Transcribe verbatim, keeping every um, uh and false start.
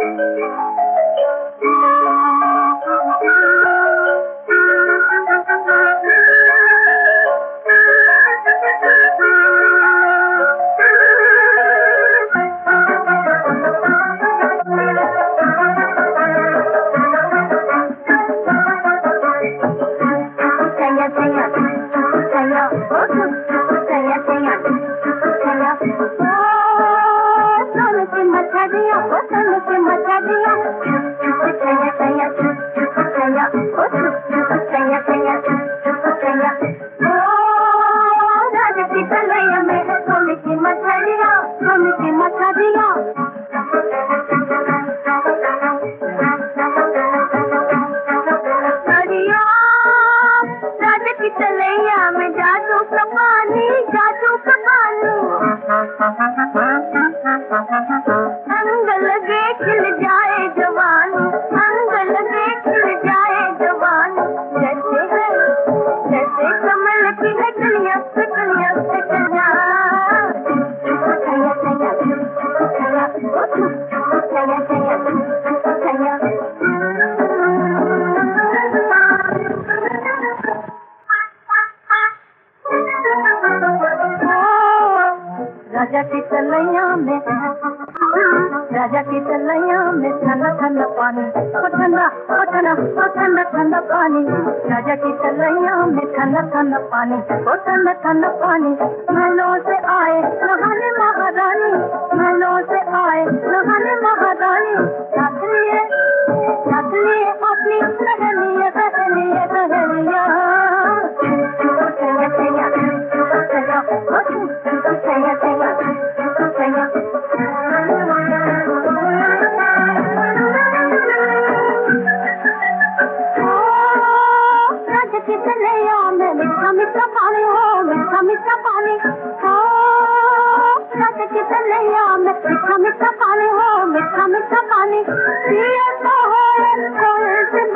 राजा की तलैया में राजा की तलैया में ठंडा ठंडा पानी, ओ ठंडा ओ ठंडा ओ ठंडा ठंडा पानी। राजा की तलैया में ठंडा ठंडा पानी, ओ ठंडा ठंडा पानी। महलों से आए नहाने महारानी, महलों से आए नहाने महारानी। साथ लिए साथ लिए अपनी सहेलियां सहेलियां सहेलियां। मीठा मीठा पानी हो, मीठा मीठा पानी हो। राजा की तलैया में मीठा मीठा पानी हो, मीठा मीठा पानी। पिया तो हो कोयल से